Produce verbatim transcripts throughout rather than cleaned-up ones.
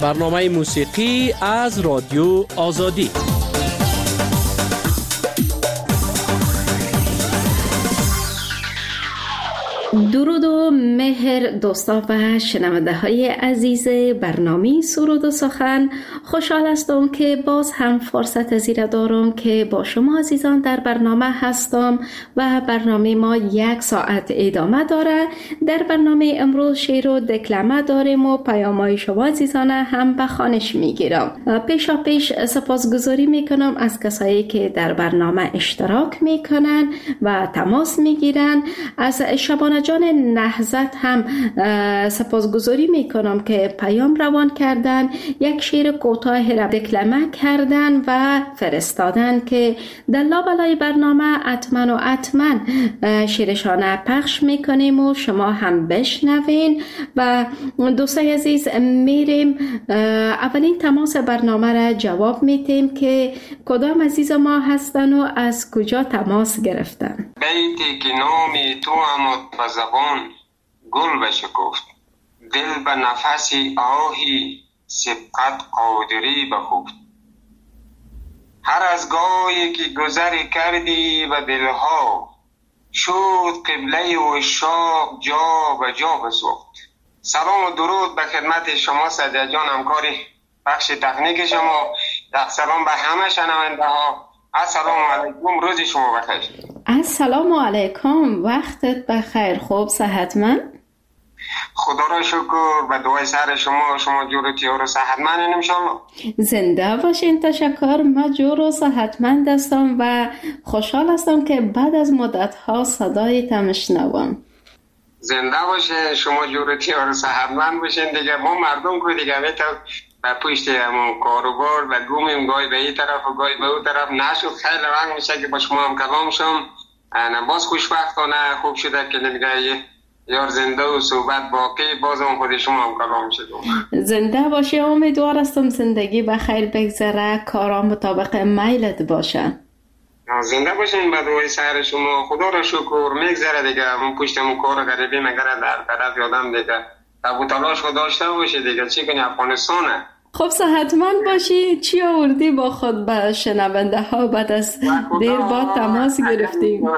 برنامه موسیقی از رادیو آزادی. درود و مهر دوستا و شنونده های عزیز برنامه سرود و سخن. خوشحال هستم که باز هم فرصت زیره دارم که با شما عزیزان در برنامه هستم و برنامه ما یک ساعت ادامه داره. در برنامه امروز شعر و دکلمه داریم و پیام‌های شما عزیزان هم به خوانش میگیرم. پیشا پیش سپاسگزاری میکنم از کسایی که در برنامه اشتراک میکنن و تماس میگیرن. از شبانه جان نهضت هم سپاسگزاری میکنم که پیام روان کردن، یک شعر کوتاه را دکلمه کردن و فرستادن که در لابلای برنامه اتمن و اتمن شعرشان پخش میکنیم و شما هم بشنوین. و دوستای عزیز میریم اولین تماس برنامه را جواب میتیم که کدام عزیز ما هستن و از کجا تماس گرفتن. بیتی که نامی تو امد و زبان گل بشکفت، دل به نفسی آهی سبقت قادری بخفت. هر از گاهی که گذری کردی و دلها شد قبله و شاق جا و جا بسوخت. سلام و درود به خدمت شما سجاد جان، همکاری بخش تکنیک شما. یک سلام به همه شنونده ها. السلام علیکم، روز شما بخیر. السلام علیکم، وقتت بخیر. خوب صحتمند؟ خدا را شکر، به دعای سر شما شما جور و تیار و صحتمند ان شاء الله. زنده باشین. تشکر. من جور و صحتمند هستم و خوشحال هستم که بعد از مدت ها صدایت میشنوم. زنده باشین، شما جور و تیار و صحتمند باشین. دیگه ما مردم کو دیگه میتر و پشت همون کاروبار و گومیم گاهی به این طرف و گاهی به اون طرف نشد. خیلی وقت میشه که با شما هم کلام شم. باز خوشبختانه خوب شده که دیگه یار زنده و صحبت باقی باز هم خود شما هم کلام شدم. زنده باشی. امیدوار هستم زندگی بخیر بگذره، کارا مطابق میلت باشه. زنده باشین. به دعای سر شما خدا را شکر میگذره دیگه. من پشتمون کار غریبی مگره در طرف یادم دیگه تبو تلاش خود داشته باشی دیگه. چی کنی افغانستانه. خب صحتمند باشی. چی آوردی با خود به شنونده ها بعد از دیر بعد تماس گرفتیم؟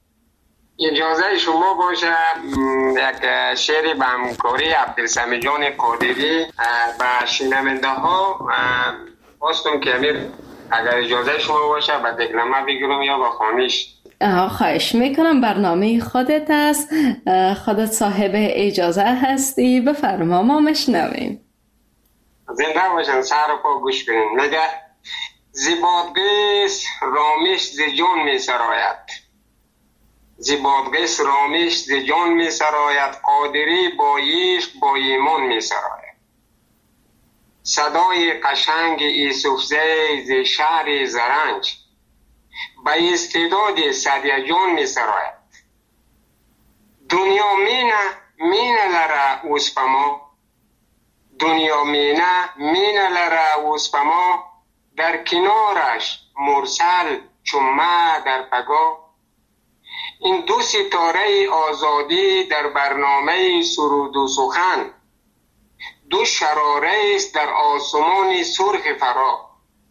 اجازه شما باشه یک شعری به همکاری عبدالسمیع جان قادری به شنونده ها خواستم که امیر اگر اجازه شما باشه به دکلمه بگیرم یا به خوانش. خواهش میکنم، برنامه خودت است، خودت صاحب اجازه هستی، بفرما ما مشنویم. زنده باشن، سر و پا گوش کنین. میگه زیبادگیس رامیش زی جان می سراید، زیبادگیس رامیش زی جان می سراید، قادری با عشق با ایمان می سراید. صدای قشنگ ایسوفزی زی شهر زرنج، به استعداد سدی جان می سراید. دنیا مینه مینه لره اوسپما، دنیا مینه مینه لره اوسپما، در کنارش مرسل چمه در پگاه. این دو ستاره آزادی در برنامه سرود و سخن، دو شراره است در آسمان سرخ فرا.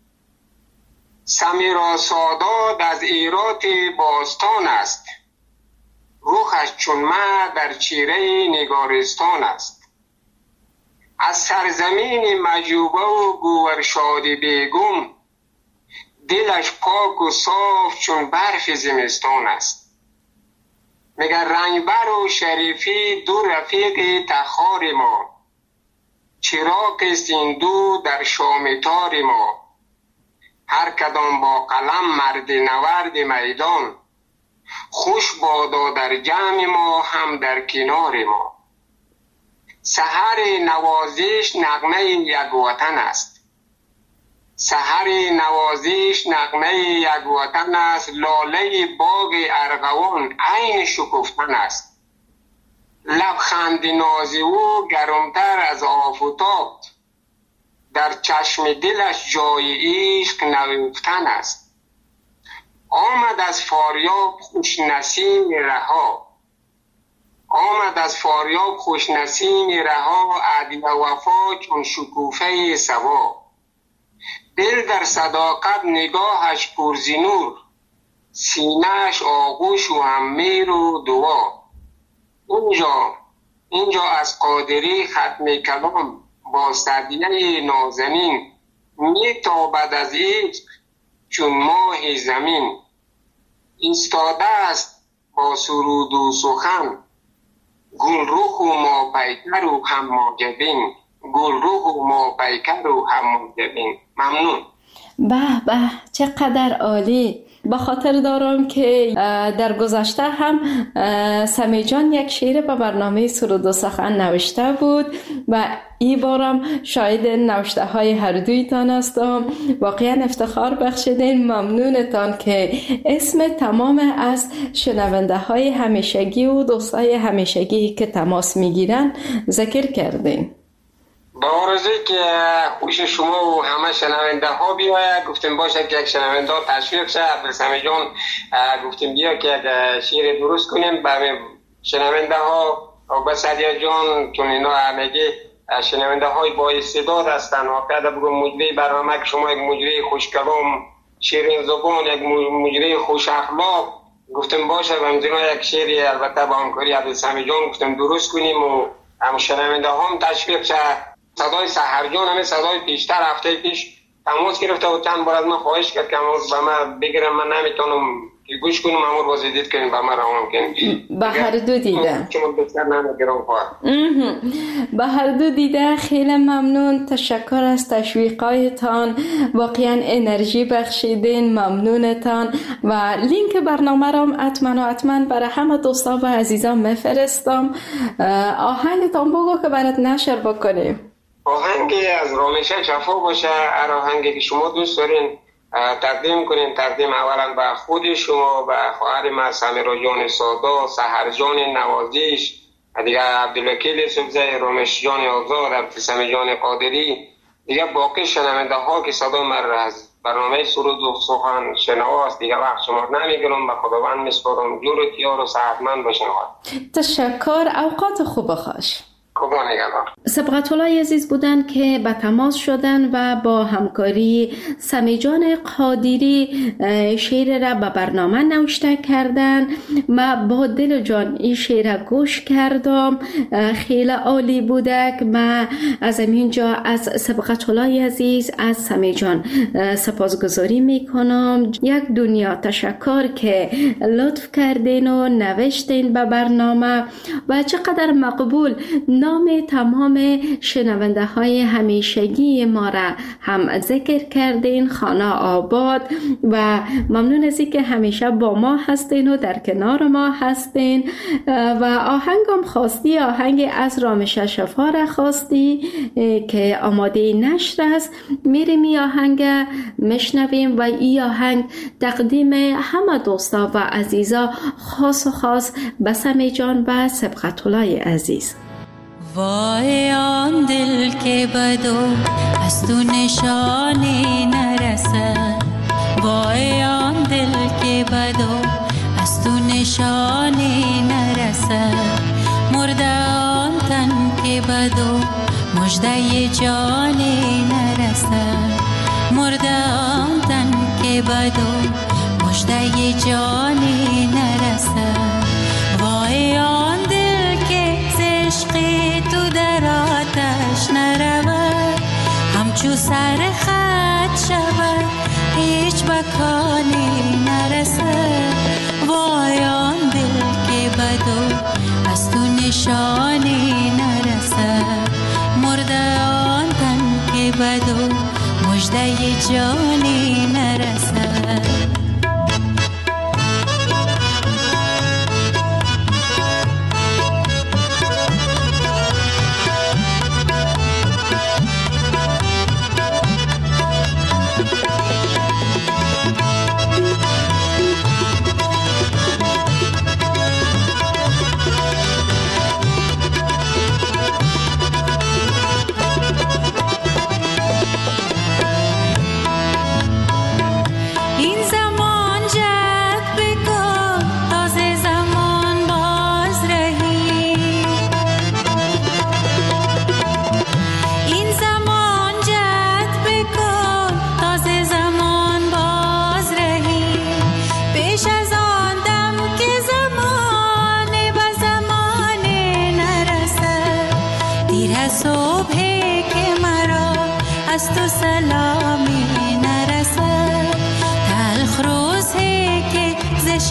سمیرا سادات از ایرات باستان است، روحش چون مه در چیره نگارستان است. از سرزمین مجوبه و گوهرشاد بیگم، دلش پاک و صاف چون برف زمستان است. مگر رنگبر و شریفی دو رفیق تخار ما، چراغ است این دو در شامتار ما. هر کدام با قلم مرد نورد میدان، خوش بادا در جمع ما هم در کنار ما. سحر نوازش نغمه یک وطن است، سحر نوازش نغمه یک وطن است. لاله باغ ارغوان عین شکفتن است، لبخند ناز او گرمتر از آفتاب، در چشم دلش جای عشق نهفتن است. آمد از فاریاب خوش نسیم رها، آمد از فاریاب خوش نسیم رها، عدل و وفا چون شکوفه صبا. دل در صداقت نگاهش پرزینور، سینه‌اش آغوش و هممیر و دعا. اینجا اینجا از قادری ختم کلام، با سدیه نازنین میتابد از عشق چون ماه زمین. ایستاده است با سرود و سخن، گل رخ و ما پیکر و هم جبین. گل رخ و ما پیکر و هم جبین. ممنون. به به چقدر عالی. به خاطر دارم که در گذشته هم سمی جان یک شعر به برنامه سرود و سخن نوشته بود و این بارم شاید نوشته های هر دویتان هستم. واقعا افتخار بخشیدین. ممنونتان که اسم تمام از شنونده های همیشگی و دوستای همیشگی که تماس میگیرن ذکر کردین. با آرزوی که خوش شما و همه شنونده ها بیاید. گفتیم باشه که یک شنونده ها تشویق شد. سمی جان گفتیم بیا که یک شعر درست کنیم برای شنونده ها. و بس عدیه جان چون اینا همگی شنونده های با استعداد هستن. واقعا بگم مجری برنامه که شما یک مجری خوشکلام، شیرین زبان، یک مجری خوش اخلاق. گفتیم باشه و همزینا یک شعری البته با همکاری عبدالسمی جان گفتیم درست کنیم و هم شنونده ها هم تشویق شد. صدای سحرجان همه صدای پیشتر هفته پیش تماس گرفته و چند بار از من خواهش کرد که به من بگیرم. من نمیتونم که گوش کنم. امور بازدید کنیم به من روان کنیم. به هر دو دیده چون بسیار نمیگیرم خواهد. به هر دو دیده خیلی ممنون. تشکر از تشویقایتان. واقعا انرژی بخشیدین. ممنونتان. و لینک برنامه را حتما و حتما برای همه دوستا و عزیزان میفرستم. آهنگتان بگو که برات نشر بکنیم. آهنگی از رامشه شفا باشه. هر آهنگی که شما دوست دارین تقدیم کنین. تقدیم اولا به خود شما، به خواهر ما سمیرا جان سادا، سحر جان نوازیش، دیگه عبدالوکیل سبزه، رامش جان آزاد، عبدالسمی جان قادری، دیگه باقی شنونده ها که صدا من از برنامه سرود و سخن شنواست. دیگه وقت شما نمیگیرم. به خداوند میسپارم. جورت یار و صحتمند باشین. تشکر. اوقات خوب خوش. سبقت الله عزیز بودن که به تماس شدن و با همکاری سمی جان قادری شعر را به برنامه نوشته کردن. ما با دل جان این شعر گوش کردم. خیلی عالی بوده که ما از اینجا از سبقت الله عزیز از سمی جان سپاسگزاری میکنم. یک دنیا تشکر که لطف کردین و نوشتین به برنامه و چقدر مقبول نام تمام شنونده های همیشگی ما را هم ذکر کردین. خانه آباد و ممنون از که همیشه با ما هستین و در کنار ما هستین. و آهنگم خواستی، آهنگ از رامشه شفا را خواستی که آماده نشر است. میریم این آهنگ مشنویم و این آهنگ تقدیم همه دوستا و عزیزا خاص و خاص به سمی جان و سبقت الله عزیز. وای آن دل که بدو از تو نشانی نرسد. وای آن دل که بدو از تو نشانی نرسد. مرده آن تن که بدو مژده جانی نرسد. مرده آن تن که بدو مژده جانی نرسد. وای آن دل که عشقی تو در آتش نرود، همچو سر خط شود هیچ بکانی نرسد. وای آن دل که بدو از تو نشانی نرسد. مرده آن تن که بدو مژده جانی نرسد. زمان باز رهی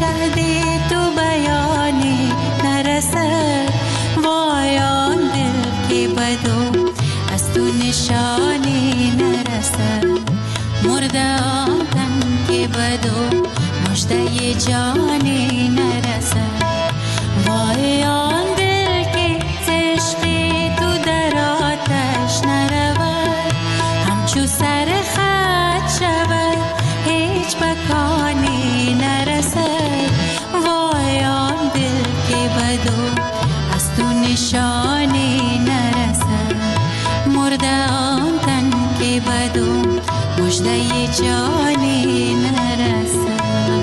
شهد تو بیانی نرسد. وای آن دل که بدو از تو نشانی نرسد. مرده آن تن که بدو مژده جانی نرسد. وای آن دل که عشق تو در آتش نرود. همچو سر خط شود هیچ مکانی نرسد. وای آن دل که بدو از تو نشانی نرسد. مرده آن تن که بدو مژده جانی نرسد.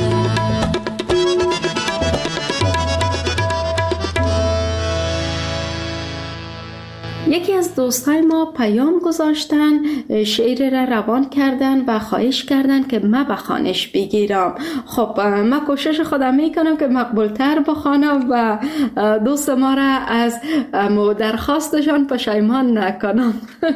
یکی از دوستای ما پیام گذاشتن، شعر را روان کردن و خواهش کردن که ما بخوانش بگیرم. خب من کوشش خودم میکنم که مقبولتر بخوانم و دوست ما را از درخواستشان پشیمان نکنم.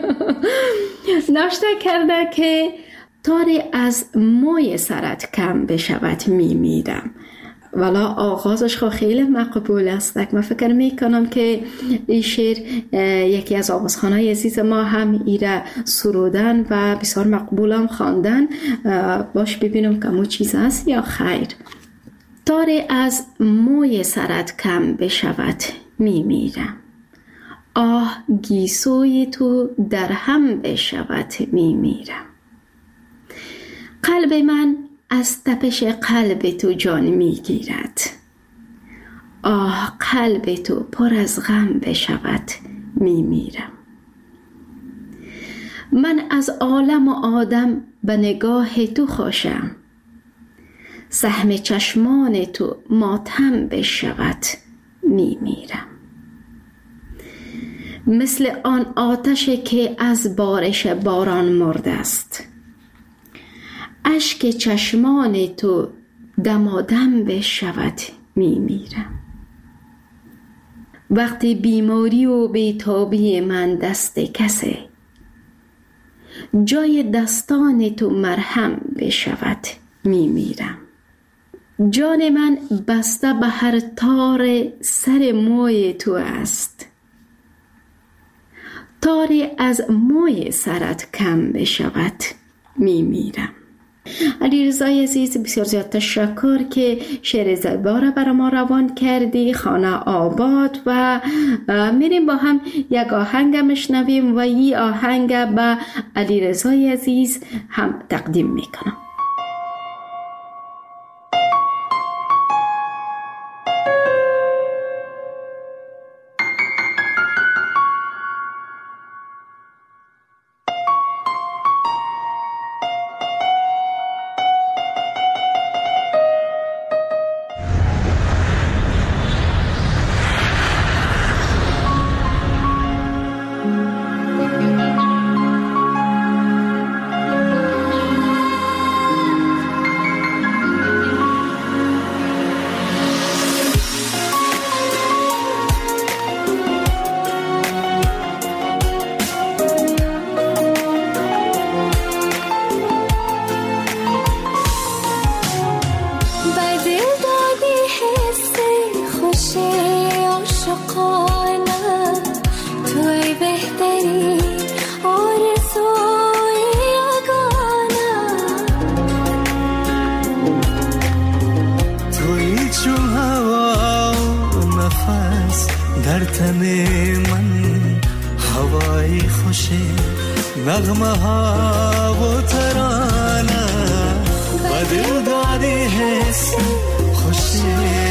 نوشته کرده که تاری از موی سرت کم بشود میمیرم. والا آغازش خو خیلی مقبول است. من فکر میکنم که این شعر یکی از آوازخوانای عزیز ما هم ایره سرودن و بسیار مقبولم خواندن. باش ببینم که مو چیز است یا خیر. تاری از موی سرت کم بشود میمیرم. آه گیسوی تو در هم بشود میمیرم. قلب من از تپش قلب تو جان میگیرد. آه قلب تو پر از غم بشود میمیرم. من از عالم و آدم به نگاه تو خوشم. سهم چشمان تو ماتم بشود میمیرم. مثل آن آتش که از بارش باران مرده است. اشک چشمان تو دمادم بشود میمیرم. وقتی بیماری و بیتابی من دست کسه. جای دستان تو مرهم بشود میمیرم. جان من بسته به هر تار سر موی تو است. تاری از موی سرت کم بشود میمیرم. علیرضای عزیز بسیار زیاد تشکر که شعر زیبا را برای ما روان کردی. خانه آباد و میریم با هم یک آهنگ میشنویم و این آهنگ به علیرضای عزیز هم تقدیم میکنم. نغمه ها و ترانه و دل دادی حس خوشی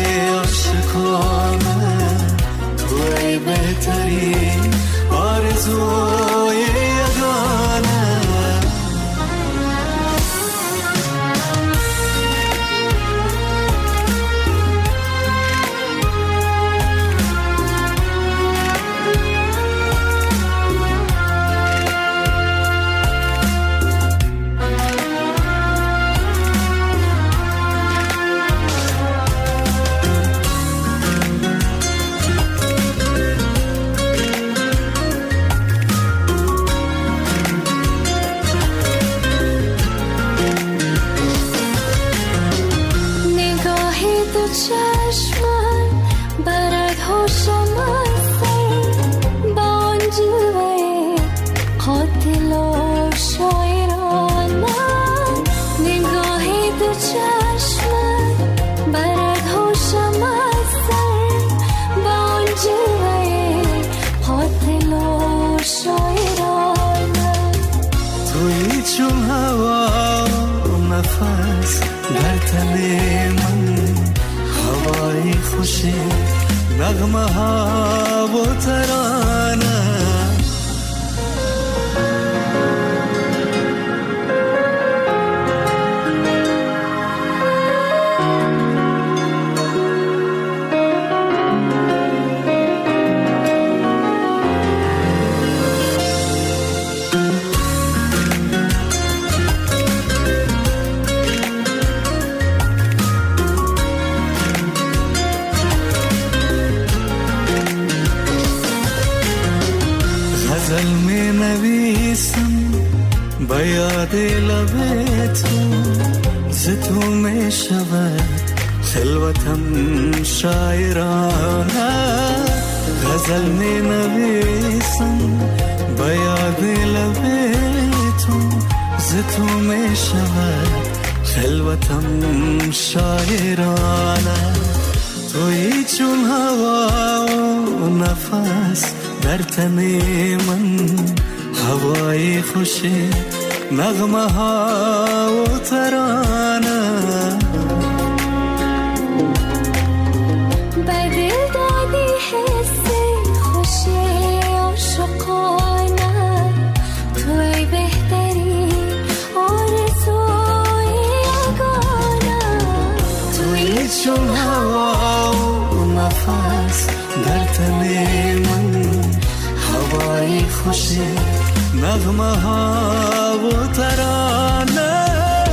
عاشقانه. توی بهترین آرزوی یگانه. تو چشمم برد هوشم از سر با آن جلوه قاتل و شاعرانه نگاهی تو چشمم برد هوشم از سر با آن جلوه قاتل و شاعرانه تویی چون هوا نفس در تن من هوای خوشی نغمه ها و ترانه غزل می نویسم با یاد لب تو ز تو می شود خلوتم شاعرانه غزل می نویسم با یاد لب تو ز تو می شود خلوتم شاعرانه تویی چون هوا و نفس در تن من هوای خوشی نغمه ها و ترانه بر دل دادی حس خوشی عاشقانه توی بهترین آرزوی یگانه تویی چون هوا و نفس در تن من هوای خوشی نغمه ها و ترانه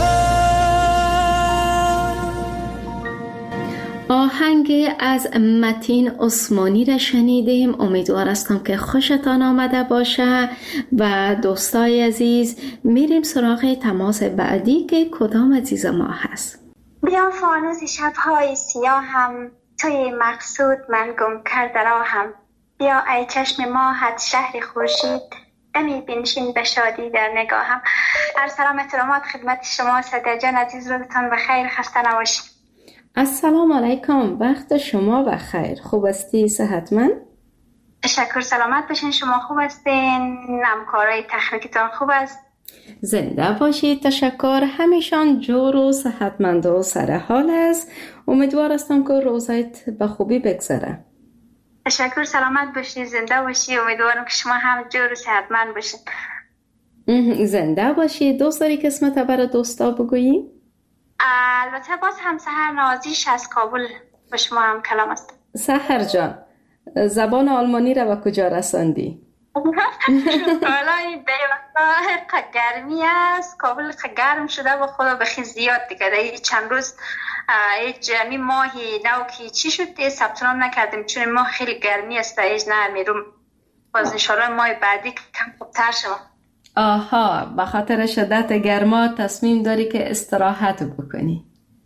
آهنگ از متین عثمانی را شنیدیم. امیدوار هستم که خوشتان آمده باشه و دوستای عزیز میریم سراغ تماس بعدی که کدام عزیز ما هست. بیا فانوس شب‌های سیاهم توی مقصود من گم کرده راهم بیا ای چشم ماهت شهر خورشید دمی بنشین به شادی در نگاهم. هر سلام احترامات خدمت شما سعدیه جان عزیز، روزتان بخیر، خسته نباشید. السلام علیکم، وقت شما بخیر. خوب هستی؟ صحتمند؟ تشکر، سلامت باشین. شما خوب هستین؟ همکارای تخنیکتان خوب است؟ زنده باشید. تشکر. همیشان جور و صحتمند و سر حال است. امیدوار هستم که روزایت به خوبی بگذره. تشکر، سلامت باشید، زنده باشید. امیدوارم که شما هم جور و صحتمند باشید. زنده باشید. دوست داری که اسمت برای دوستا بگویی؟ البته باز هم سحر نازیش از کابل با شما هم کلام است. سحر جان، زبان آلمانی را به کجا رساندی؟ حالا این دیوانه گرمی است، کابل گرم شده و خدا بخی زیاد دیگه. چند روز یک ماهی نو که چی شد ثبت نام نکردیم چون ماه خیلی گرمی است. ایج نه میروم باز انشالله ماه بعدی کم خوبتر شد. آها، به خاطر شدت گرما تصمیم داری که استراحت بکنی؟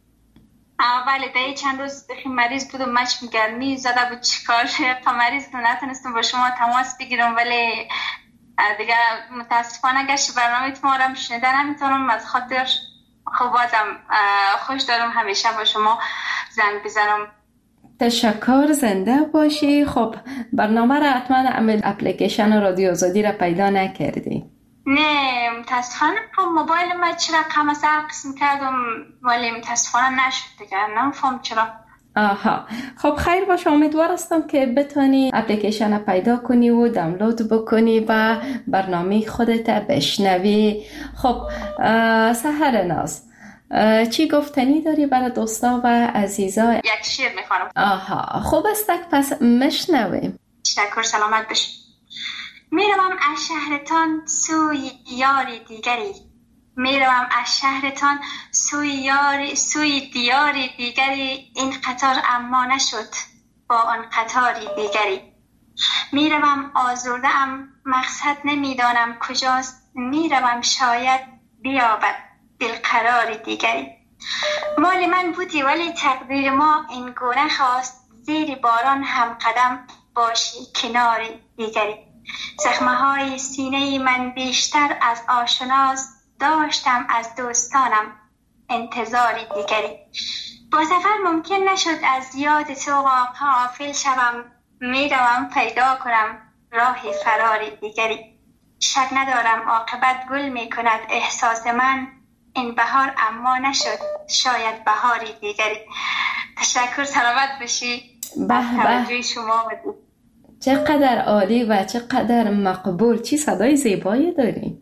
بله، ده چند روز بخی مریض بودم، مچم گرمی زده بود، چیکار مریض بودم نتونستم با شما تماس بگیرم، ولی دیگه متاسفانه اگر برنامه ما رو شنیده نمیتونم. از خاطر خب بازم خوش دارم همیشه با شما زنگ بزنم. تشکر، زنده باشی. خب برنامه را حتما اپلیکیشن رادیو آزادی را پیدا نکردی؟ نه متاسفانه موبایل ما چرا کم از قسم کردم ولی متاسفانه نشد دیگه، نمیفهم چرا. آها، خب خیر باشه. امیدوار هستم که بتونی اپلیکیشن پیدا کنی و دانلود بکنی و برنامه خودت بشنوی. خب سحر ناز، چی گفتنی داری برای دوستا و عزیزا؟ یک شعر میخوانم. آها، خوب است پس مشنویم. تشکر، سلامت باشی. میروم از شهرتان سوی یاری دیگری، میروم از شهرتان سوی یاری سوی دیاری دیگری، این قطار اما نشد با آن قطاری دیگری. میروم آزرده ام مقصد نمیدانم کجاست، میروم شاید بیابد دل قراری دیگری. مال من بودی ولی تقدیر ما این گونه خواست، زیر باران هم قدم باشی کنار دیگری. زخمه های سینه من بیشتر از آشناست، داشتم از دوستانم انتظار دیگری. با سفر ممکن نشد از یاد تو غافل شوم، میروم پیدا کنم راه فرار دیگری. شک ندارم عاقبت گل می کند احساس من، این بهار اما نشد شاید بهاری دیگری. تشکر، سلامت بشی. به به، شما بود. چقدر عالی و چقدر مقبول. چی صدای زیبایی داری.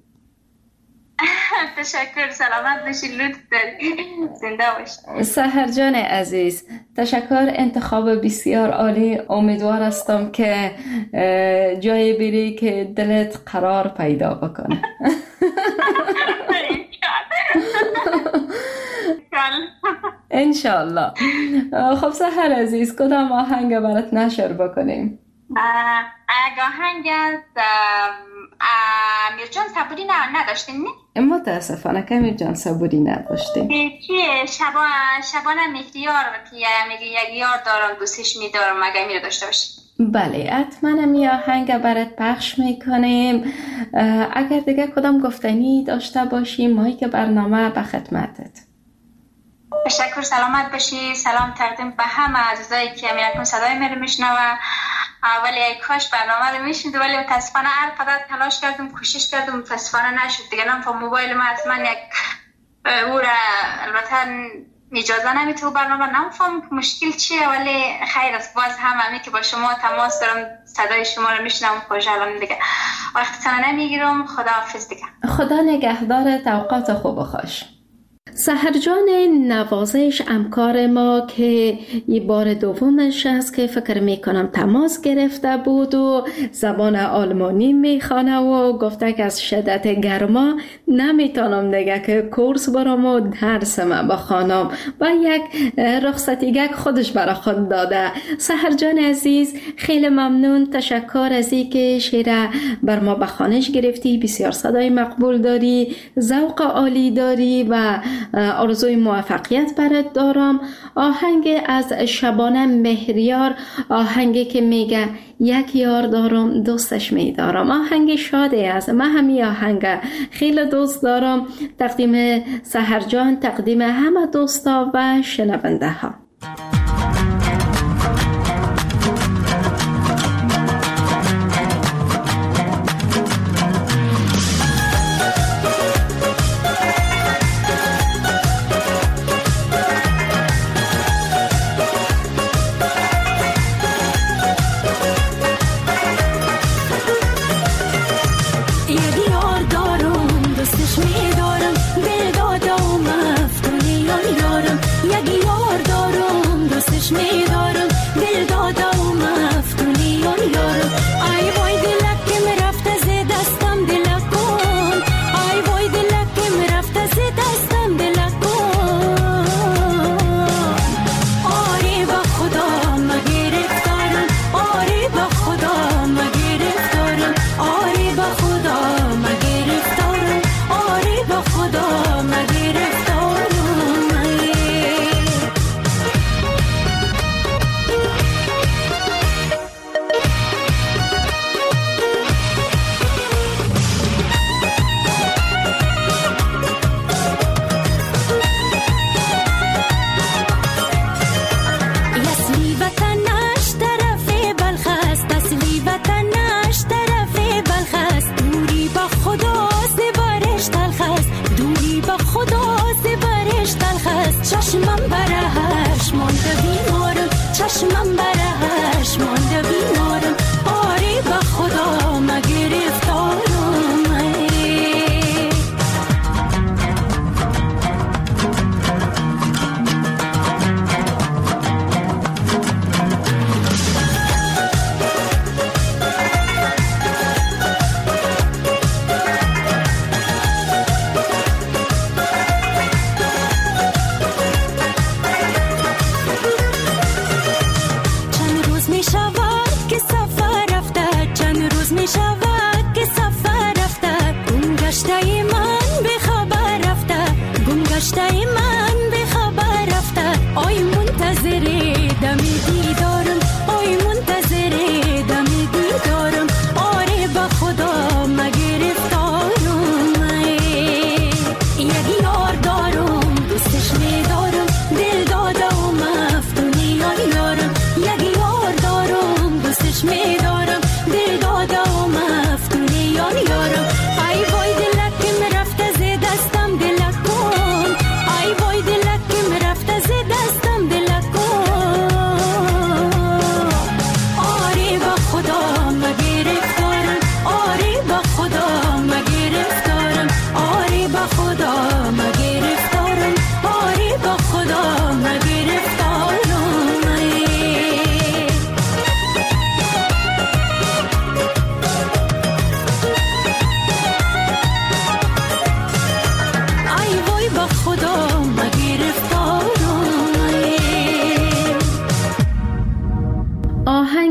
تشکر، سلامت باشی، لطف داری، زنده باشی. سحر جان عزیز، تشکر، انتخاب بسیار عالی. امیدوار هستم که جای بری که دلت قرار پیدا بکنه. انشالله. خب سحر عزیز، کدام آهنگ برات نشر بکنیم؟ آهنگ از امیر جان صبوری نه نداشتیم نه؟ متاسفانه که امیر جان صبوری نداشتیم. چیه شبان شبانه مهریار که میگه یک یار دارم دوستش میدارم، مگه میره داشته باشی؟ بله حتما می آهنگ برات پخش میکنیم. اگر دیگه کدام گفتنی داشته باشیم مایی که برنامه به خدمتت. تشکر، سلامت باشی. سلام تقدیم به همه عزیزایی که میرکن صدای من رو میشنوه. ولی کاش برنامه رو میشنید، ولی متاسفانه هر قدر تلاش کردم کوشش کردم متاسفانه نشد دیگه. نم تا موبایل من اصلا یک او را البته اجازه نمیده برنامه، نمیفهم که مشکل چیه، ولی خیر است. باز هم همی که با شما تماس دارم صدای شما رو میشنم، خوشحالم دیگه. وقتتون نمیگیرم. خداحافظ دیگه. خدا نگهدار. اوقات خوب و خوش. سحر جان نوازش همکار ما که یه بار دومش است که فکر میکنم تماس گرفته بود و زبان آلمانی میخوانه و گفته که از شدت گرما نمیتونم دیگه که کورس برام و درسم بخوانم و یک رخصتیگه خودش برا خود داده. سحر جان عزیز خیلی ممنون. تشکر از این که شیره بر ما بخوانش گرفتی. بسیار صدای مقبول داری، ذوق عالی داری و آرزوی موفقیت برات دارم. آهنگ از شبانه مهریار، آهنگی که میگه یک یار دارم دوستش میدارم، آهنگ شاده است. من همی آهنگ خیلی دوست دارم. تقدیم سحر جان، تقدیم همه دوستا و شنونده ها.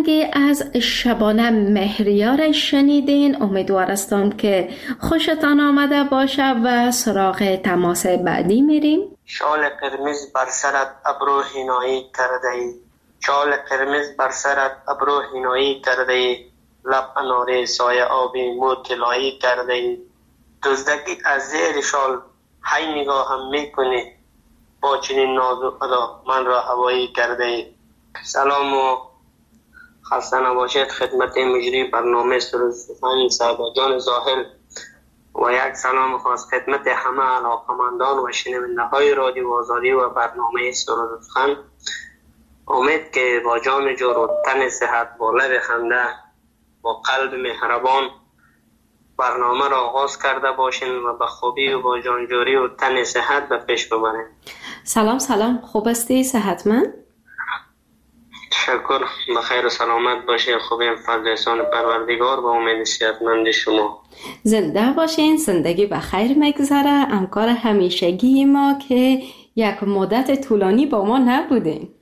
آهنگ از شبانه مهریار شنیدین. امیدوار هستم که خوشتان آمده باشه و سراغ تماس بعدی میریم. شال قرمز بر سرت ابرو هینایی کرده ای، شال قرمز بر سرت ابرو هینایی کرده ای، لب اناره سایه آبی مو طلایی کرده ای، دزدکی از زیر شال هی نگاهم میکنی، با چنین ناز و ادا من را هوایی کرده ای. سلام و خسته نباشید خدمت مجری برنامه سرود سخن صاحب جان ظاهر و یک سلام خاص خدمت همه علاقمندان و شنونده های رادیو آزادی و برنامه سرود سخن. امید که با جان جور و تن صحت، با لب خنده، با قلب مهربان برنامه را آغاز کرده باشین و به خوبی و با جانجوری و تن صحت به پیش ببرین. سلام سلام، خوب هستی؟ صحتمند؟ شکر، بخیر و سلامت باشین. خوبیم فضل احسان پروردگار و امید صحتمند شما. زنده باشین، زندگی بخیر مگذره. همکار همیشگی ما که یک مدت طولانی با ما نبودین.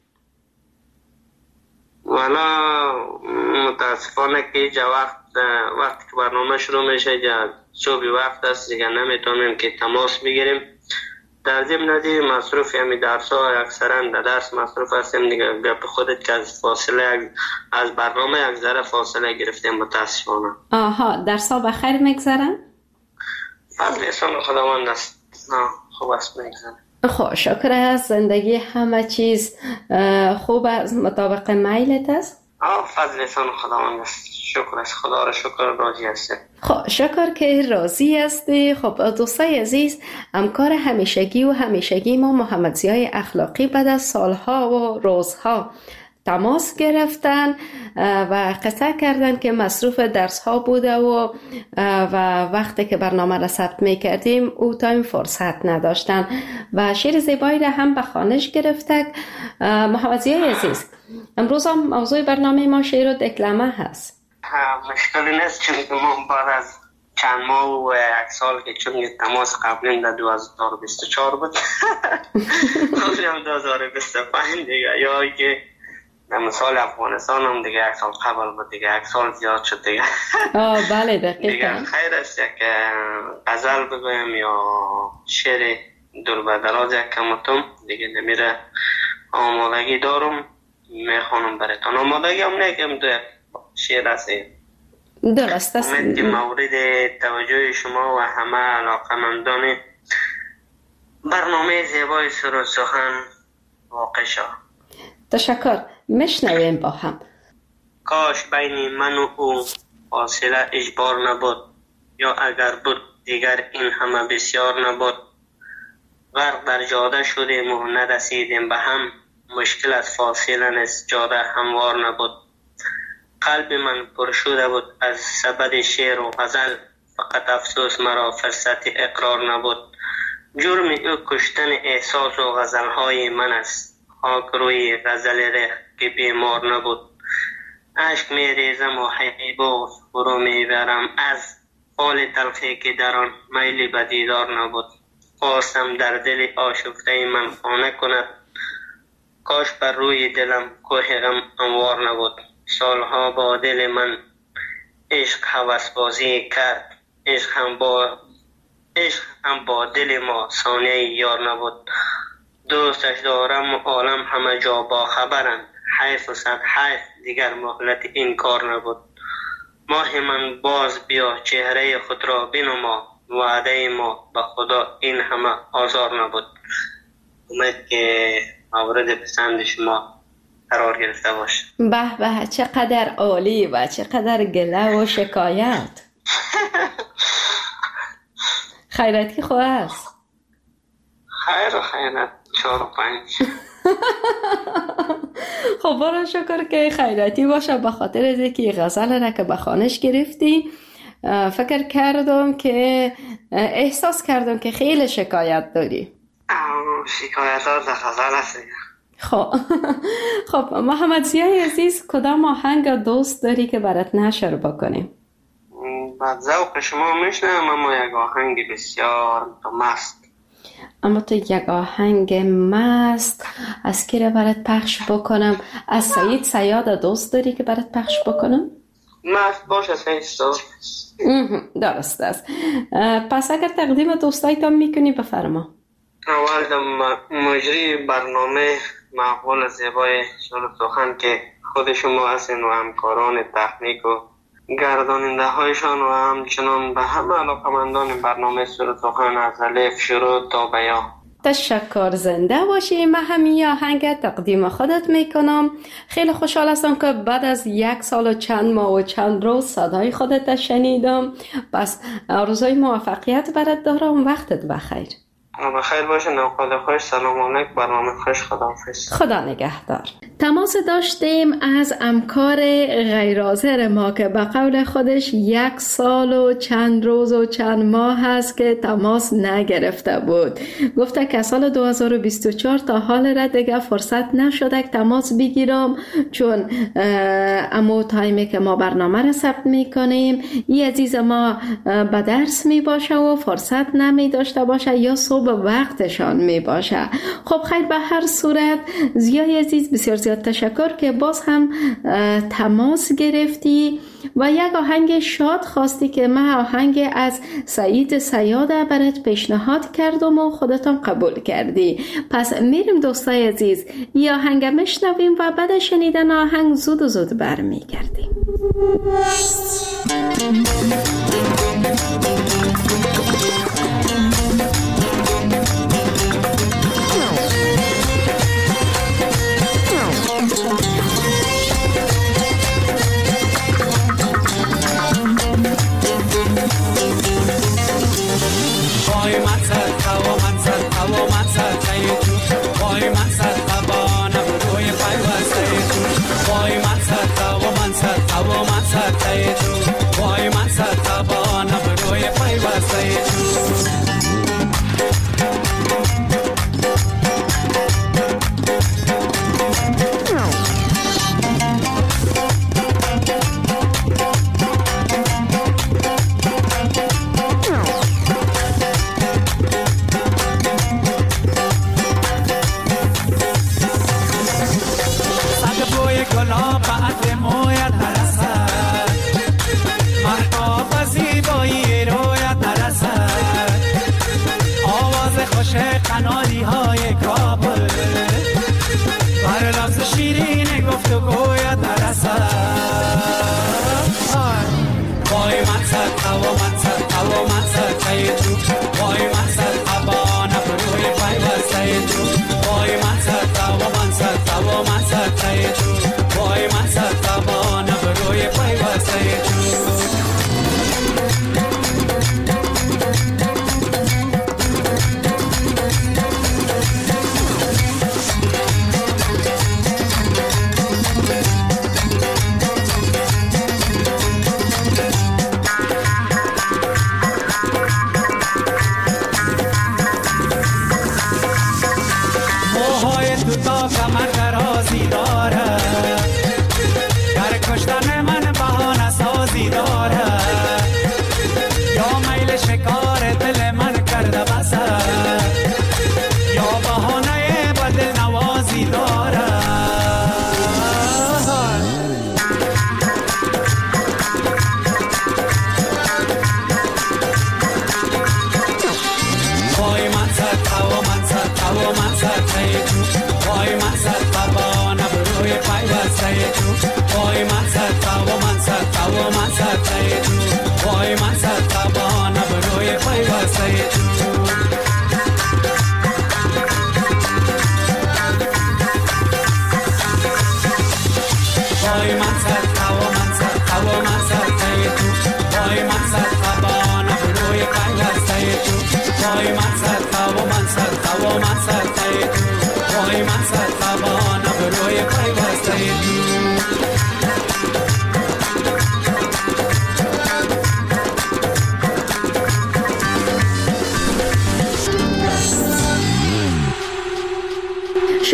والا متاسفانه که اینجا وقت وقتی که برنامه شروع میشه اینجا صبح وقت است دیگه، نمیتونیم که تماس بگیریم. در ضمن ندی مصروف همی درس ها اکثرا در درس مصروف هستیم دیگه. گپ خودت که از فاصله از برنامه یک ذره فاصله گرفتیم متاسفانه. آها، درس ها بخیر مگذرن؟ فضل احسان خداوند است. خوب است مگذره. خب شکر است. زندگی همه چیز خوب است، مطابق میلت است؟ آه فضل احسان خداوند است. شکر است، خدا را شکر، راضی هستی. خب شکر که راضی هستی. خب دوستای عزیز، همکار همیشگی و همیشگی ما محمد ضیای اخلاقی بعد از سالها و روزها تماس گرفتن و قصه کردن که مصروف درس ها بوده و و وقتی که برنامه را ثبت می کردیم او تایم فرصت نداشتن و شعر زیبایی را هم به خوانش گرفتک. محمد ضیای عزیز، امروز هم موضوع برنامه ما شعر و دکلمه هست. مشکلی نیست، چون ما بعد از چند ماه و یک سال که چون تماس قبلیم در دو هزار و بیست و چهار بود قبلیم دو هزار و بیست و پنج دیگه، یا که در مثال افغانستان هم دیگه یک سال قبل بود دیگه، یک سال زیاد شد دیگه. آه بله دقیقا. دیگه خیر است یک غزل بگویم یا شعر دور به دراز یک کمتم دیگه نمیره. آمادگی دارم میخوانم براتون. آمادگی هم نگم دو شعر است. درست است. امید که مورد توجه شما و همه علاقمندان برنامه زیبای سرود سخن واقع شد. تشکر. میشنویم با هم. کاش بین من و او فاصله اجبار نبود، یا اگر بود دیگر این همه بسیار نبود. غرق در جاده شدیم و نرسیدیم به هم، مشکل از فاصله نیست جاده هموار نبود. قلب من پر شده بود از سبد شعر و غزل، فقط افسوس مرا فرصت اقرار نبود. جرم او کشتن احساس و غزلهای من است، خاک روی غزل ره که بیمار نبود. عشق می ریزم و حیباز فرو می برم از حال تلخی که در آن میلی به دیدار نبود. خواستم در دل آشفته من خانه کند، کاش بر روی دلم کوه غم انوار نبود. سالها با دل من عشق هوس بازی کرد، عشق هم با عشق هم با دل ما ثانیه یار نبود. دوستش دارم و عالم همه جا با خبرند، حیف و صد حیف دیگر مهلت این کار نبود. ماه من باز بیا چهره خود را بنما، وعده ما به خدا این همه آزار نبود. امید که مورد پسند شما قرار گرفته باشه. به به، چقدر عالی و چقدر گله و شکایت. خیرتی خواه است؟ خیر و خیرت چهار و پنج. خب برای شکر که خیرتی باشه. به خاطر از اینکه غزل را که به خوانش گرفتی فکر کردم که احساس کردم که خیلی شکایت داری. شکایت ها در غزل هست. خب خب محمد ضیای عزیز، کدام آهنگ دوست داری که برات نشر بکنیم؟ بعد ذوق شما میشنم، اما یک آهنگ بسیار مست اما تو یک آهنگ مست از کی را برات پخش بکنم؟ از سعید صیاد دوست داری که برات پخش بکنم؟ مست باشه سعید صاحب. درست است. پس اگر تقدیم دوستایتان میکنی بفرما. اول مجری برنامه مقبول زیبای شروع سخن که خود شما هستین و همکاران تکنیک و گرداننده هایشان و همچنان به همه علاقمندان برنامه شروع سخن از الف شروع تا بیا. تشکر، زنده باشی. من همین آهنگ تقدیم خودت میکنم. خیلی خوشحال هستم که بعد از یک سال و چند ماه و چند روز صدای خودت شنیدم. پس آرزوی موفقیت برات دارم. وقتت بخیر. بخیر باشین. خدا خوش. سلام علیکم. برنامه خوش. خداحافظ. خدا نگهدار. تماس داشتیم از همکار غیر حاضر ما که به قول خودش یک سال و چند روز و چند ماه هست که تماس نگرفته بود. گفته که سال دو هزار و بیست و چهار تا حال را دیگه فرصت نشده که تماس بگیرم، چون امو تایمی که ما برنامه را ثبت میکنیم این عزیز ما به درس می باشه و فرصت نمی داشته باشه یا صبح وقتشان می باشه. خب خیر، به هر صورت زیای عزیز بسیار زیاد تشکر که باز هم تماس گرفتی و یک آهنگ شاد خواستی که من آهنگ از سعید صیاد برات پیشنهاد کردم و خودتان قبول کردی. پس میریم دوستای عزیز این آهنگ میشنویم و بعد شنیدن آهنگ زود و زود برمیگردیم.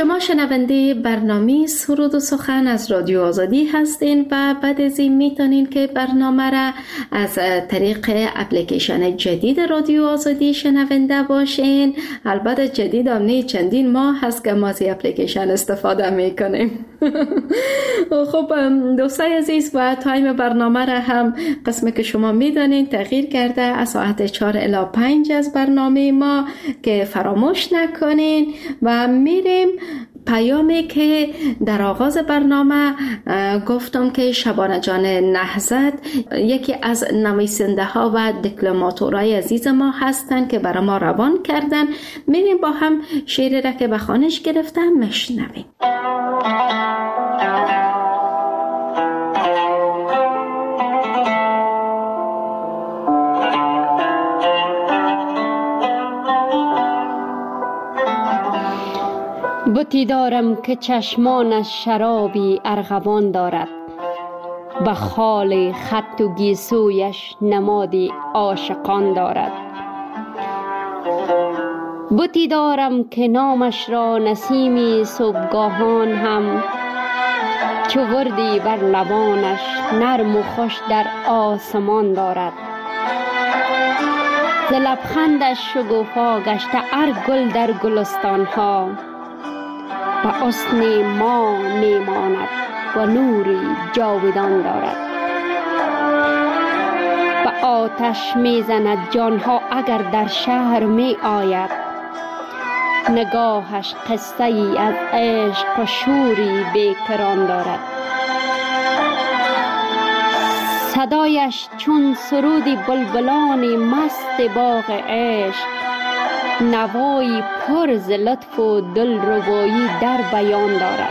شما شنونده برنامه سرود و سخن از رادیو آزادی هستین و بعد از این میتونین که برنامه را از طریق اپلیکیشن جدید رادیو آزادی شنونده باشین. البته جدید هم نه، چندین ماه هست که ما از اپلیکیشن استفاده میکنیم. خب دوستای عزیز، و تایم برنامه را هم قسمی که شما میدانین تغییر کرده از ساعت چهار الی پنج از برنامه ما که فراموش نکنین. و میریم پیامی که در آغاز برنامه گفتم که شبانه جان نهضت یکی از نویسنده ها و دیپلماتورای عزیز ما هستند که برای ما روان کردن. میریم با هم شعری را که به خوانش گرفتم مشنویم. بتی دارم که چشمانش شرابی ارغوان دارد، به خال خط و گیسویش نمادی عاشقان دارد. بتی دارم که نامش را نسیمی صبحگاهان هم چو وردی بر لبانش نرم و خوش در آسمان دارد. ز لبخندش شگوفا گشته هر گل در گلستان ها، و حسن ما میماند و نوری جاودان دارد. و آتش میزند جانها اگر در شهر می آید، نگاهش قصه ای از عشق و شوری بیکران دارد. صدایش چون سرودی بلبلان مست باغ عشق، نوایی پر ز لطف و دلربایی در بیان دارد.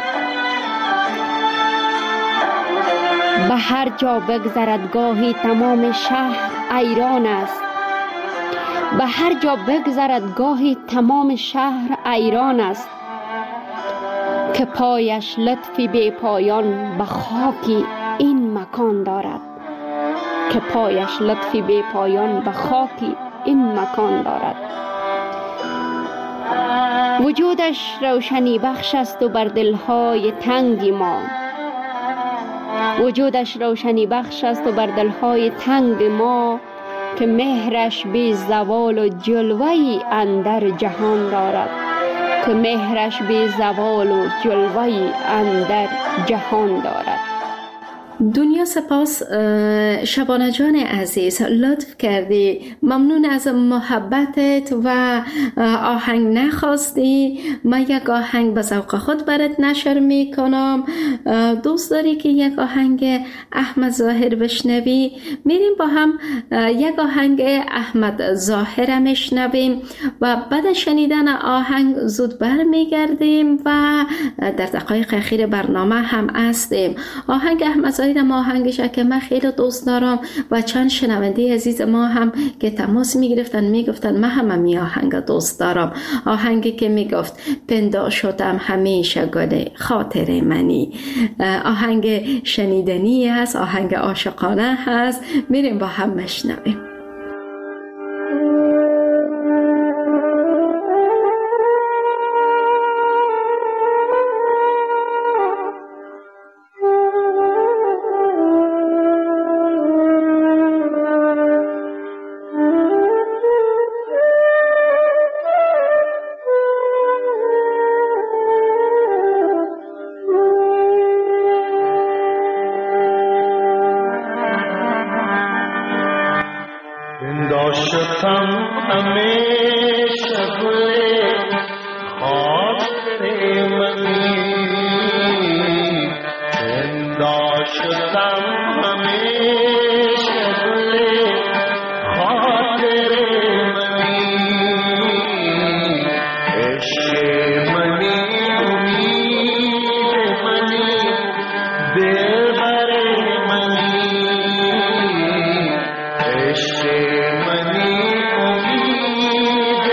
به هر جا بگذرد گاهی تمام شهر ایران است، به هر جا بگذرد گاهی تمام شهر ایران است، که پایش لطفی بی پایان به خاکی این مکان دارد، که پایش لطفی بی پایان به خاکی این مکان دارد. وجودش روشنی بخش است و بر دلهای تنگ ما، وجودش روشنی بخش است و بر دلهای تنگ ما، که مهرش بی زوال و جلوه‌ای اندر جهان دارد، که مهرش بی زوال و جلوه‌ای اندر جهان دارد. دنیا سپاس شبانه جان عزیز، لطف کردی، ممنون از محبتت و آهنگ نخواستی. من یک آهنگ به ذوق خود برات نشر می کنم. دوست داری که یک آهنگ احمد ظاهر بشنوی؟ میریم با هم یک آهنگ احمد ظاهر میشنویم و بعد شنیدن آهنگ زود بر میگردیم و در دقایق اخیر برنامه هم هستیم. آهنگ احمد ظاهر ما آهنگش که من خیلی دوست دارم و چند شنونده عزیز ما هم که تماس میگرفتن میگفتن من هم می آهنگ دوست دارم. آهنگی که میگفت پندا شدم همیشه گل خاطر منی. آهنگ شنیدنی هست، آهنگ عاشقانه هست. میریم با هم مشنویم. Shri Mani Mani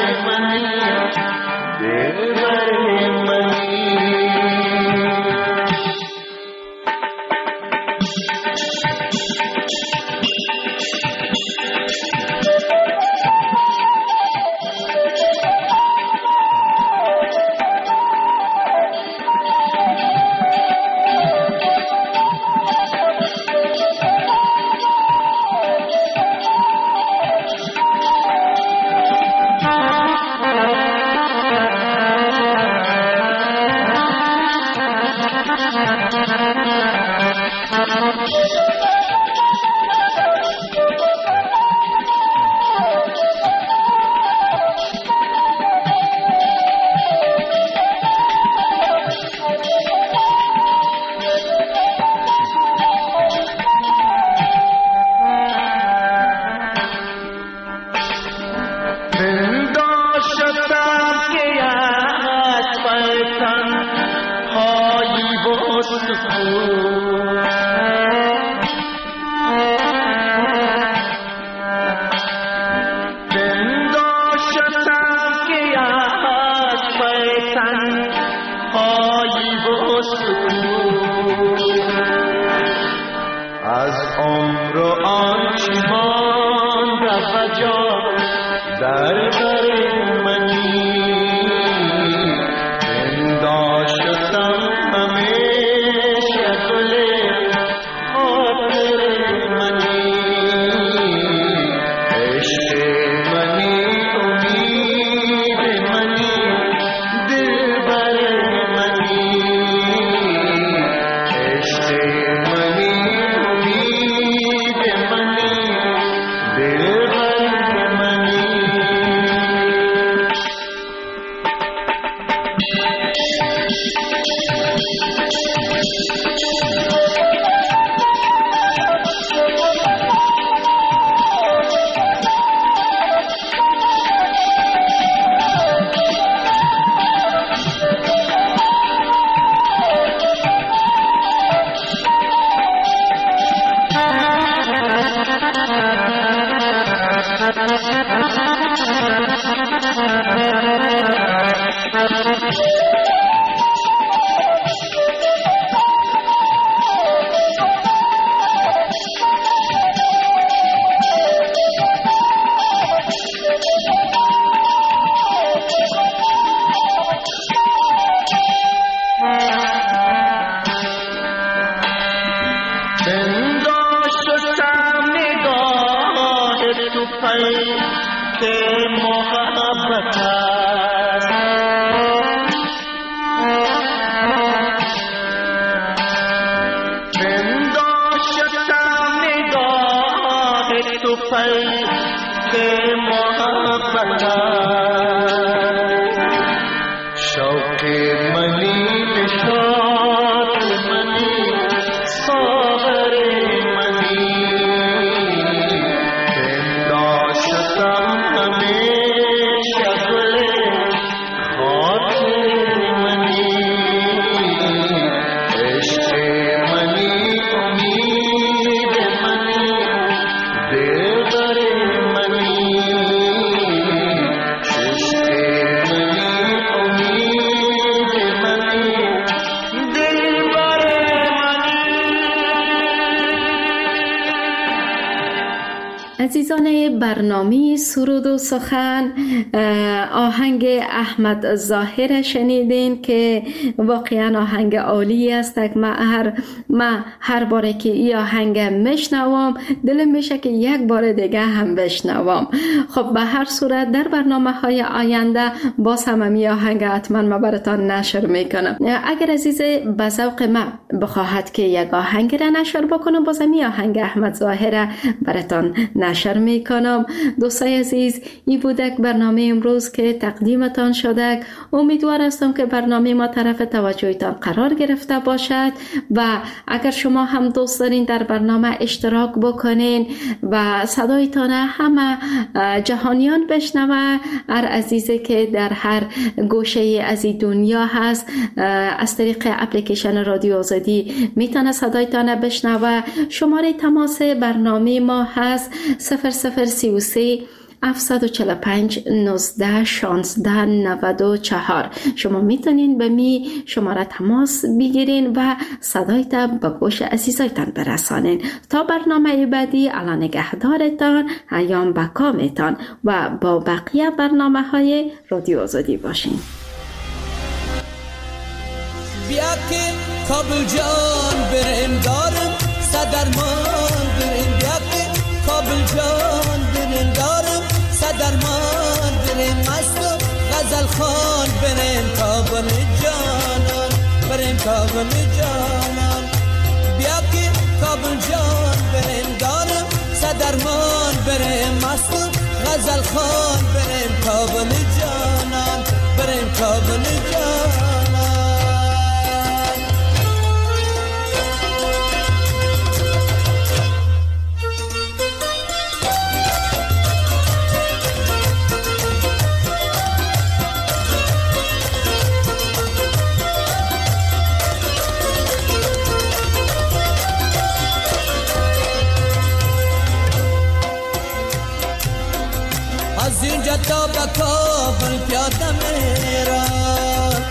عزیزان برنامه سرود و سخن، آهنگ احمد ظاهر شنیدین که واقعا آهنگ عالی است. ما هر ما هر باره که این آهنگ میشنوم دلم میشه که یک بار دیگه هم بشنوم. خب به هر صورت در برنامه های آینده باز هم این آهنگ حتما ما براتان نشر میکنم. اگر عزیز به ذوق ما بخواهد که یک آهنگ را نشر بکنم، باز این آهنگ احمد ظاهر براتان نشر میکنم. دوستای عزیز، این بودک برنامه امروز که تقدیمتان شده. امیدوار هستم که برنامه ما طرف توجهتان قرار گرفته باشد و اگر شما هم دوست دارین در برنامه اشتراک بکنین و صدایتان همه جهانیان بشنوه، هر عزیزی که در هر گوشه از این دنیا هست از طریق اپلیکیشن رادیو آزادی میتونه صدایتان بشنوه. شماره تماس برنامه ما هست صفر صفر سی و سه هفتصد و چهل و پنج نوزده شانزده نود و چهار. شما میتونین به می شماره تماس بگیرین و صدایت به گوش عزیزایتان برسانین. تا برنامه بعدی، الله نگهدارتان، ایام بکامتان و با بقیه برنامه های رادیو آزادی باشین. بیا که کابل جان بریم دارم صدرمان بریم، بیا که کابل جان بریم دارم صدرمان بریم، مست و غزل خان بریم کابل جانان بریم کابل جانان. بیا که کابل جان بریم دارم صدرمان بریم مستو غزل خان بریم کابل جانان بریم کابل جانان از اینجا تا به کابل پیاده میرم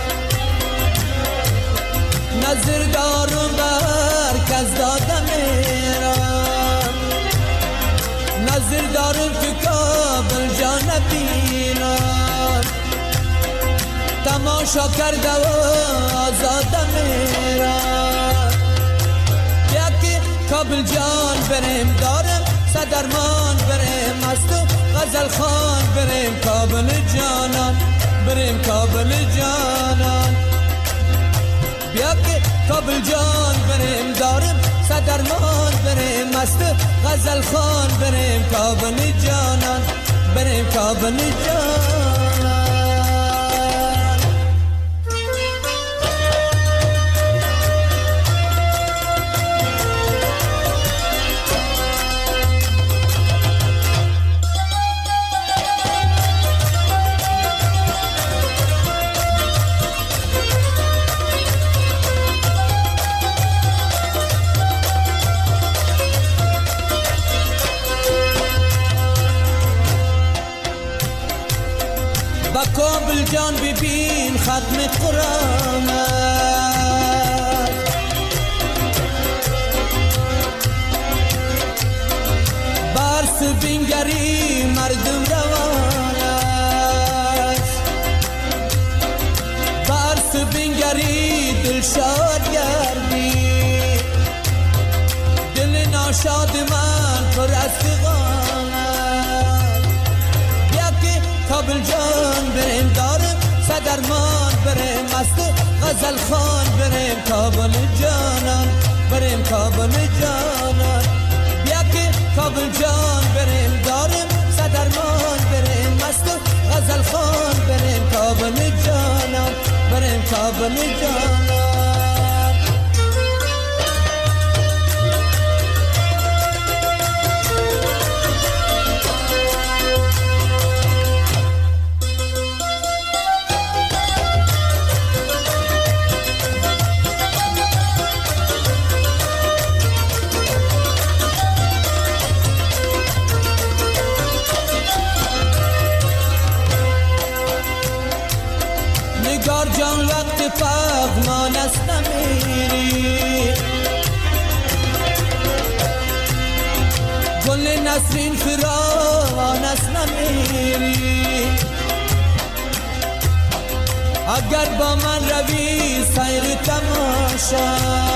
نظر دارم بر کس داده میرم نظر دارم که کابل جا نبینم تماشا کرده و آزاده میرم یکی کابل جان بریم دارم صدرمان بریم مستو غزل خان بریم کابل جانان بریم کابل جانان بیا که کابل جان بریم دارم صدرمان بریم مست غزل خان بریم کابل جانان بریم کابل جانان کابل جان ببین ختم قرآن برس بینگری مردم روان است برس بینگری دل شاد گردی دل ناشاد من پر از فغان است یکی کابل جان بریم دارم صدرمان بریم مست غزل خان بریم کابل جانان بریم کابل جانان بیا که کابل جان بریم دارم صدرمان بریم مست غزل خان بریم کابل جانان بریم کابل جانان نگار جان وقت پغمان است نمیری گل نسرین فراوان است نمیری اگر با من روی سیر تماشا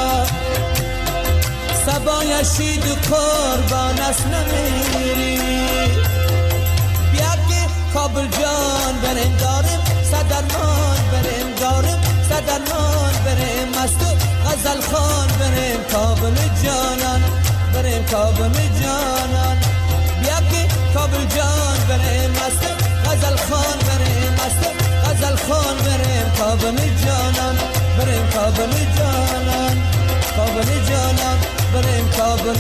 سبای شید قربان است نمیری بیا که کابل جان بریم دارم صدرمان بریم دارم صدرمان بریم مستو غزل خان بریم کابل جانان بریم کابل جانان بیا که کابل جان بریم مستو غزل خان بریم مستو غزل خان بریم کابل جانان بریم کابل جانان کابل جانان بریم کابل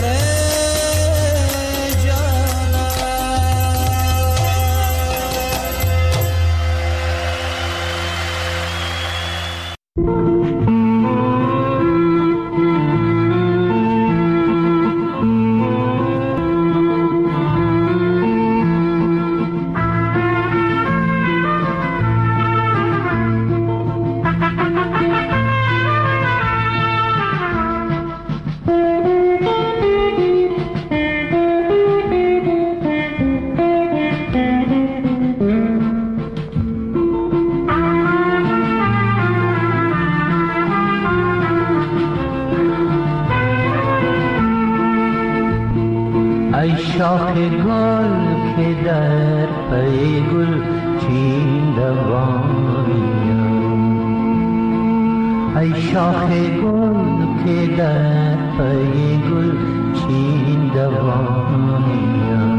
شاخ گل که در پی گل چین دوانیم ای شاخ گل که در پی گل چین دوانیم،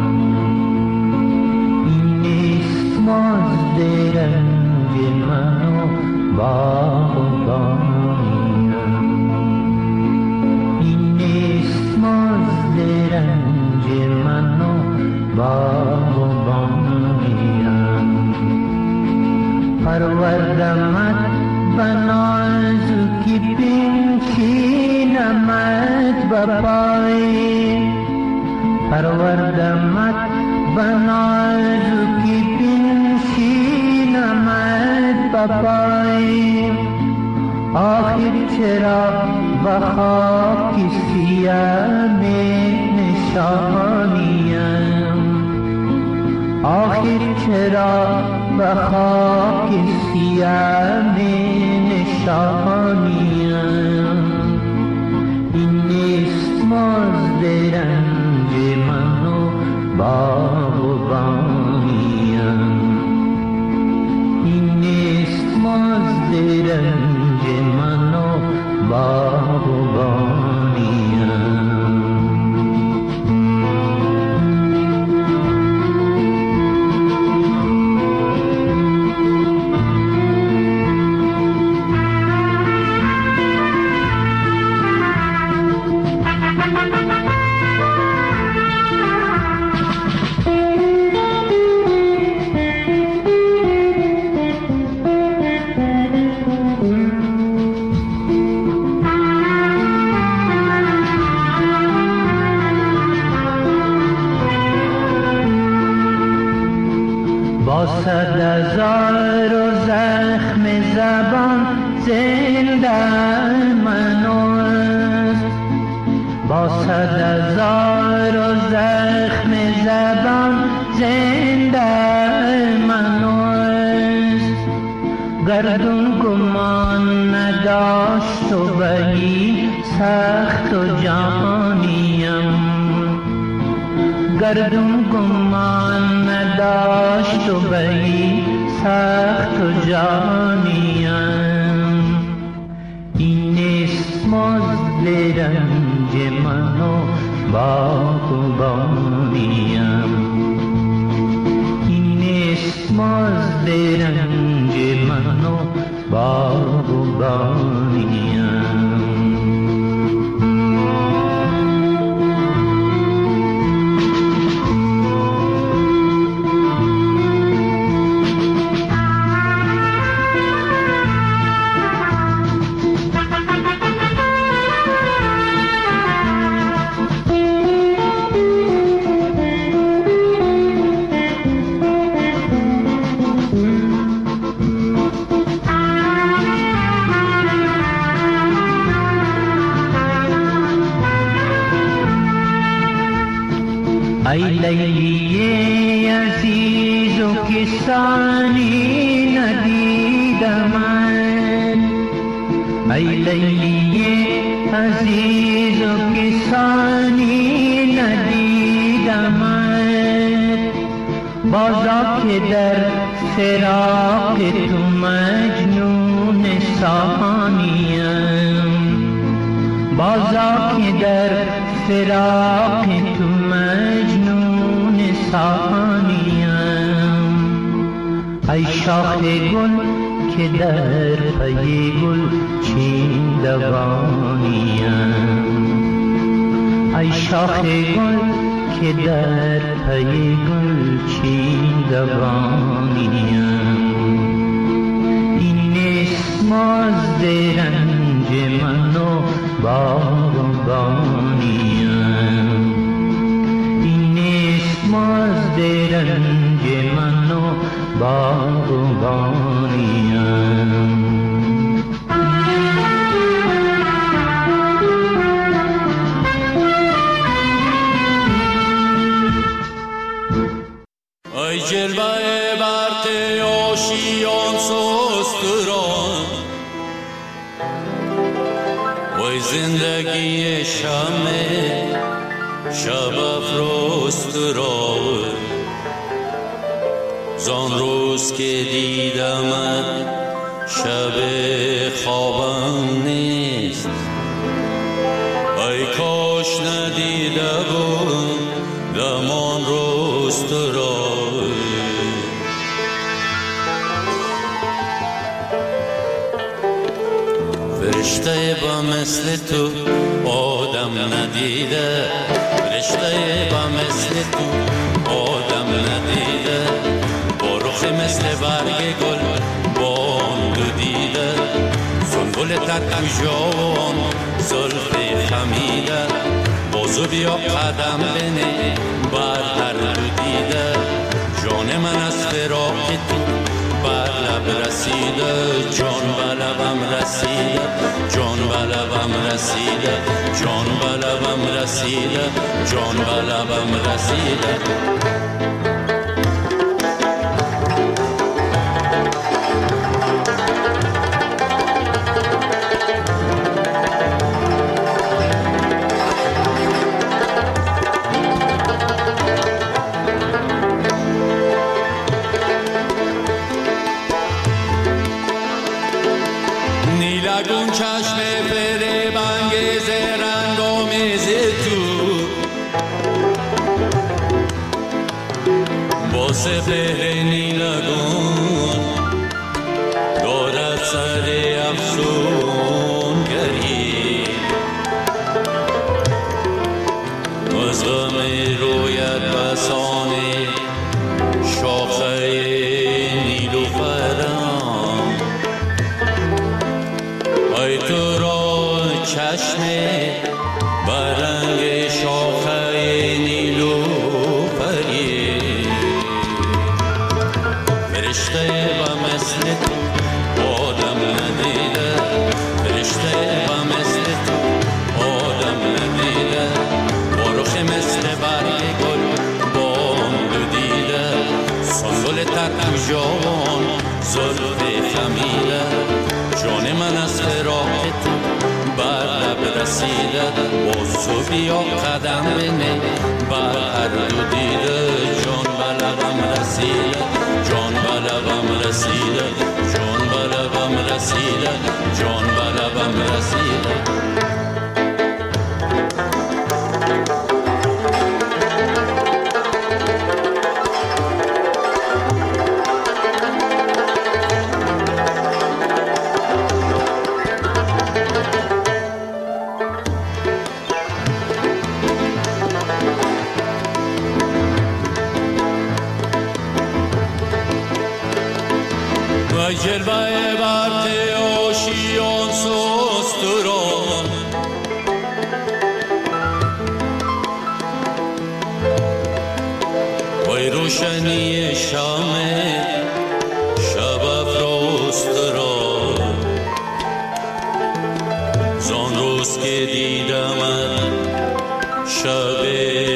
این نیست مزد رنج من و باغبانیم، این نیست مزد رنج من و باغبانیم. پروردمت بنازکی بنشینمت بپای، پروردمت بنازکی بنشینمت بپای، آخر چرا به خاک سیاه نشانیم، آخر چرا به خاک سیاه نشانیم، این نیست مزد رنج من و باغبانیم، این نیست مزد رنج من و باغبانیم. صد هزار و زخم زبان زنده منوست، با صد هزار و زخم زبان زنده منوست، گردون گمان نداشت و بهی سخت و جانیم، گردون گمان نداشت و بهی سخت و جانیم، این نیست مزد رنج من و باغبانیم، این نیست مزد رنج من و باغبانیم. ای لیلی عزیز و کسانی ندیدمت، ای لیلی عزیز و کسانی ندیدمت، بازا که در فراق تو مجنون ثانیم، بازا که در فراق تو مجنون ثانیم، ای شاخ گل که در پی گل چین دوانیم، ای شاخ گل که در پی گل چین دوانیم، این نیست مزد رنج من و باغبانیم، این نیست مزد رنج من و باغبانیم. ای جلوه برد آشیان سستران، وای زندگی شمه شب افروز را، زان روز که دیدمت شب خوابم نیست. ای کاش ندیده بود دمان روز تو را. فرشته با مثل تو آدم ندیده، فرشته با مثل تو آدم ندیده، با رخ مثل برگ گل بام دو دیده، سنبول ترک جوان زلف خمیده، بازو بیا قدم بنه بر هر دو دیده، جان من از فراق تو بر لب رسیده، جان بر لبم رسیده، جان بر لبم رسیده، جان بر لبم رسیده، جان بر لبم رسیده. نیلگون چشم فریب انگیز رنگ آمیز تو، با سپهر نیلگون دارد سر افسون گری، از غم رویت بسانه شاخه نیلوفرم، ای تو را چشم برنگ شاخه نیلوفری، فرشته و مثل تو آدم ندیده، فرشته و مثل تو آدم ندیده، با رخ مثل برگ گل بام دو دیده، سنبول ترک جوان زلف خمیده، جان من از فراق تو بر لب رسیده، بازو بیا قدم بنه بر هر دو دیده، جان بر لبم رسیده، جان بر لبم رسیده، جان بر لبم رسیده، جان بر لبم رسیده. و جلوه برد آشیان سستران، وی روشنی شام شب افروز را، زان روز که دیدم شب